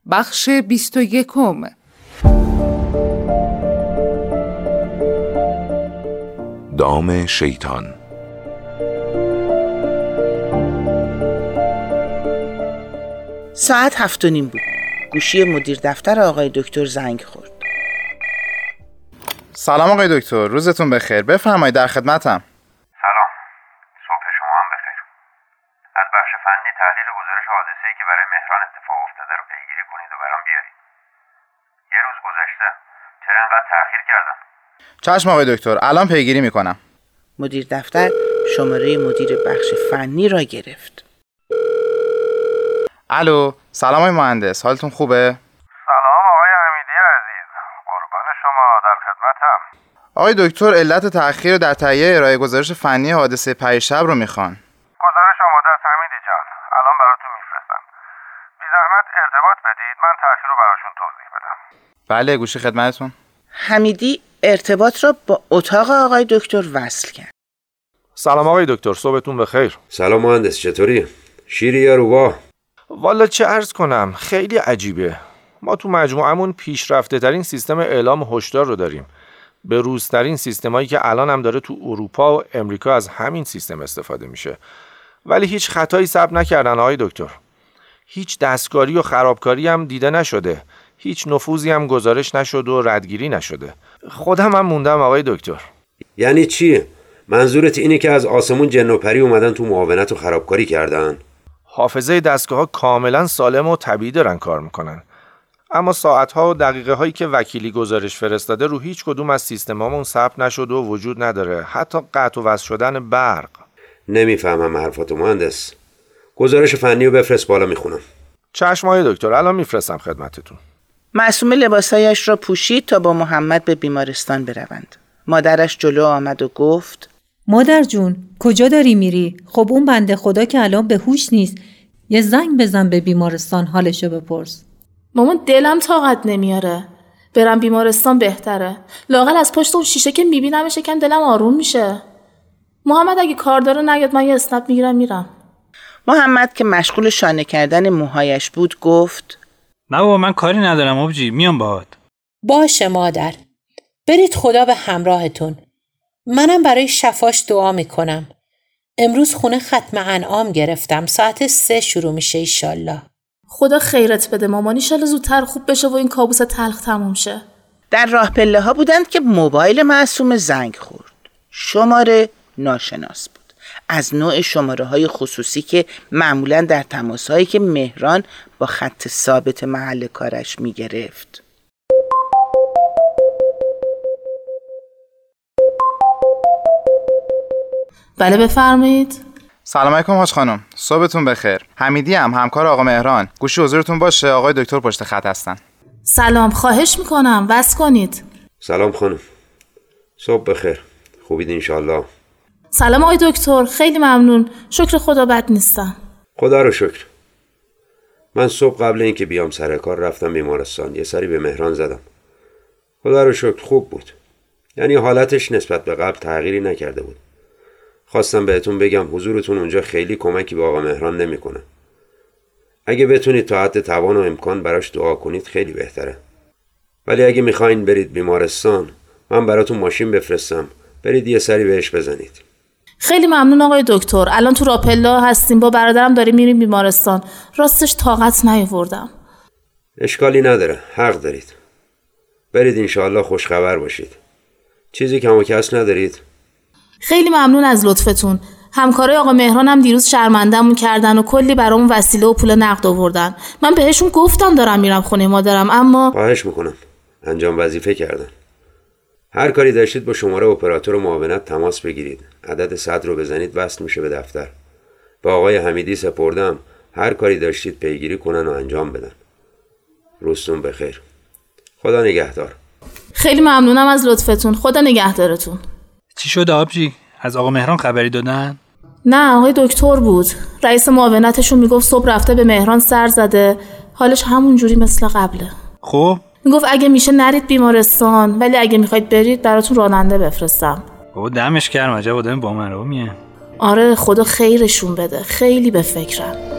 بخش 21. دام شیطان. ساعت 7:30 بود. گوشی مدیر دفتر آقای دکتر زنگ خورد. سلام آقای دکتر، روزتون بخیر. بفرمایید، در خدمتم. سلام، صبح شما هم بخیر. از بخش فنی تحلیل گزارش حادثه‌ای که برای مهران اتفاق افتاده رو پیگیری کنید و برام بیارید. یه روز گذشته، چرا انقدر تأخیر کردن؟ چشم آقای دکتر، الان پیگیری میکنم. مدیر دفتر شماره مدیر بخش فنی را گرفت. الو، سلام آقای مهندس، حالتون خوبه؟ سلام آقای حمیدی عزیز، قربان شما، در خدمتم. آقای دکتر، علت تأخیر در تهیه ارائه گزارش فنی حادثه پریشب رو میخوان. گزارش آماده است حمیدی جان، الان براتون میفرستم. بی زحمت ارتباط بدید، من تأخیر رو براشون توضیح بدم. بله، گوشی خدمتتون. حمیدی ارتباط را با اتاق آقای دکتر وصل کرد. سلام آقای دکتر، صبحتون بخیر. سلام مهندس، چطوری؟ شیری یا روباه؟ والا چه عرض کنم، خیلی عجیبه. ما تو مجموعمون پیشرفته ترین سیستم اعلام هشدار رو داریم. به روزترین سیستمایی که الان هم داره تو اروپا و امریکا از همین سیستم استفاده میشه. ولی هیچ خطایی ثبت نکردن آقای دکتر. هیچ دستکاری و خرابکاری هم دیده نشده. هیچ نفوذی هم گزارش نشد و ردگیری نشده. خودم هم موندم آقای دکتر. یعنی چی؟ منظورت اینه که از آسمون جن و پری اومدن تو معاونت و خرابکاری کردن؟ حافظه دستگاه‌ها کاملا سالم و طبیعی دارن کار میکنن. اما ساعت‌ها و دقیقه‌هایی که وکیلی گزارش فرستاده رو هیچ کدوم از سیستمامون ثبت نشد و وجود نداره. حتی قطع و وصل شدن برق. نمیفهمم حرفاتو مهندس. گزارش فنی رو بفرست بالا میخونم. چشم آقای دکتر، الان میفرستم خدمتتون. معصوم لباسایش را پوشید تا با محمد به بیمارستان بروند. مادرش جلو آمد و گفت: مادر جون، کجا داری میری؟ خب اون بنده خدا که الان به هوش نیست. یه زنگ بزن به بیمارستان، حالشو بپرس. مامان دلم طاقت نمیاره. برم بیمارستان بهتره. لااقل از پشت اون شیشه که میبینمش یکم دلم آروم میشه. محمد اگه کار داره نیاد، من یه اسنپ میگیرم میرم. محمد که مشغول شانه کردن موهایش بود گفت: نه بابا، من کاری ندارم آبجی، میام باهات. باشه مادر، برید، خدا به همراهتون. منم برای شفاش دعا میکنم. امروز خونه ختم انعام گرفتم، ساعت 3 شروع میشه ایشالله. خدا خیرت بده مامان، ایشالله زودتر خوب بشه و این کابوس تلخ تموم شه. در راه پله ها بودند که موبایل معصوم زنگ خورد. شماره ناشناس بود، از نوع شماره های خصوصی که معمولاً در تماس هایی که مهران با خط ثابت محل کارش می گرفت. بله بفرمایید. سلام علیکم حاج خانم، صبحتون بخیر. حمیدی هم همکار آقا مهران. گوشی حضورتون باشه، آقای دکتر پشت خط هستن. سلام، خواهش میکنم وصل کنید. سلام خانم، صبح بخیر، خوبید انشالله؟ سلام آقای دکتر، خیلی ممنون، شکر خدا بد نیستم. خدا رو شکر. من صبح قبل اینکه بیام سر کار رفتم بیمارستان، یه سری به مهران زدم. خدا رو شکر خوب بود. یعنی حالتش نسبت به قبل تغییری نکرده بود. خواستم بهتون بگم حضورتون اونجا خیلی کمکی به آقا مهران نمیکنه. اگه بتونید تا حد توان و امکان براش دعا کنید خیلی بهتره. ولی اگه میخواین برید بیمارستان، من براتون ماشین بفرستم، برید یه سری بهش بزنید. خیلی ممنون آقای دکتر. الان تو راپلا هستیم، با برادرم داریم میریم بیمارستان. راستش طاقت نیاوردم. اشکالی نداره، حق دارید. برید انشالله خوشخبر باشید. چیزی کم و کس ندارید؟ خیلی ممنون از لطفتون. همکارای آقا مهران هم دیروز شرمنده‌مون کردن و کلی برامون وسیله و پول نقد آوردن. من بهشون گفتم دارم میرم خونه مادرم، اما خواهش میکنم، انجام وظیفه کردن. هر کاری داشتید با شماره اپراتور و معاونت تماس بگیرید. عدد 100 رو بزنید، وصل میشه به دفتر. با آقای حمیدی سپردم، هر کاری داشتید پیگیری کنن و انجام بدن. روزتون بخیر. خدا نگهدار. خیلی ممنونم از لطفتون. خدا نگهدارتون. چی شد آبجی؟ از آقا مهران خبری دادن؟ نه، آقای دکتر بود. رئیس معاونتشون میگفت صبح رفته به مهران سر زده، حالش همون جوری مثل قبله. خب میگفت اگه میشه نرید بیمارستان، ولی اگه میخواید برید براتون راننده بفرستم. بابا دمش گرم، عجب آدم با من رو میه. آره، خدا خیرشون بده، خیلی به فکرم.